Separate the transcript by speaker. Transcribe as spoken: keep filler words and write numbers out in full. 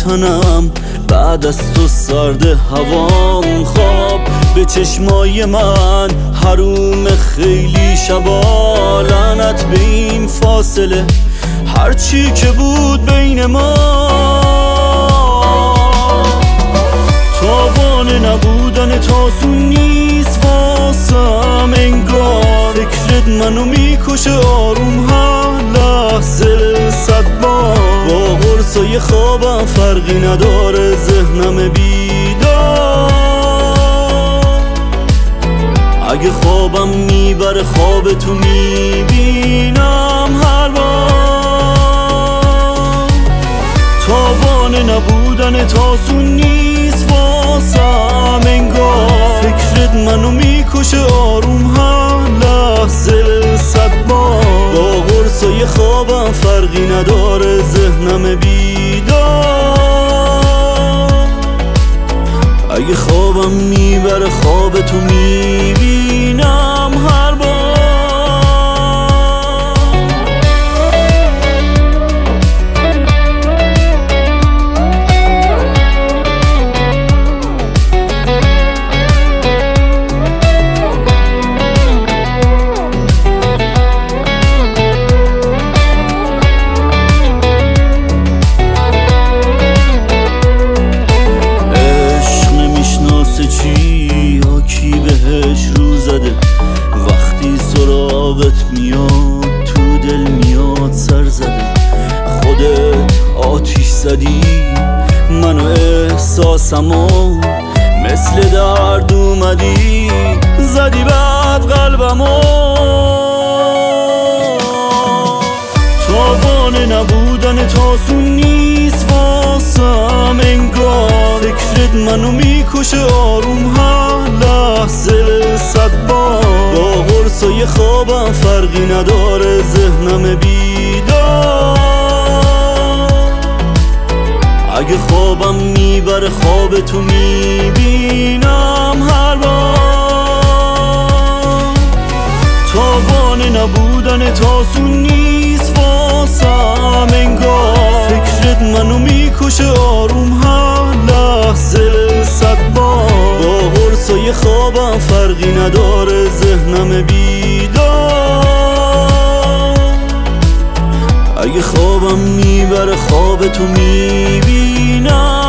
Speaker 1: تنم، بعد از تو سرد هوام. خواب به چشمای من حروم خیلی شبا، لعنت به این فاصله هرچی که بود بین ما. تاوان نبودن تاسون نیست واسم انگار، فکرت منو میکشه آروم هر لحظه صد بار. با قرصای خوابم فرقی نداره، ذهنم بیدار. اگه خوابم میبره خواب تو میبینم هر بار. تاوان نبودن تاسون نیست واسم انگار، فکرت منو میکشه آروم هر لحظه صد بار. با قرصای خوابم فرقی نداره، ذهنم بیدار. اگه خوابم میبره خواب تو میبینم هر بار. وقتی سراغت میاد تو دل میاد سر زده، خودت آتیش زدی منو احساسمو، مثل درد اومدی زدی بعد قلبمو. تاوان نبودن تاسون نیست واسم انگار، فکرت منو میکشه آروم هر لحظه صد بار. با قرصای خوابم فرقی نداره، ذهنم بیدار. اگه خوابم میبره خواب تو میبینم هر بار. تاوان نبودن تاسون نیست واسم انگار، فکرت منو میکشه آروم هر لحظه صد بار. با قرصای خوابم فرقی نداره، ذهنم بیدار. اگه خوابم میبره خواب تو میبینم